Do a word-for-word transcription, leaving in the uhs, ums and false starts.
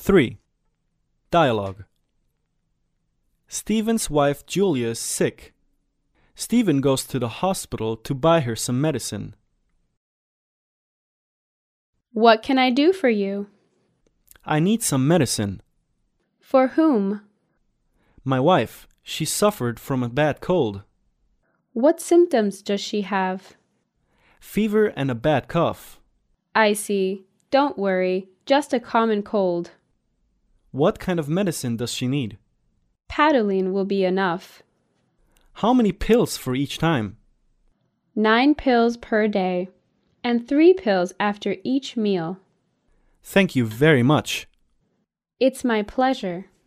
three. Dialogue. Stephen's wife Julia is sick. Stephen goes to the hospital to buy her some medicine. What can I do for you? I need some medicine. For whom? My wife, she suffered from a bad cold. What symptoms does she have? Fever and a bad cough. I see. Don't worry, just a common cold. What kind of medicine does she need? Pataline will be enough. How many pills for each time? Nine pills per day, and three pills after each meal. Thank you very much. It's my pleasure.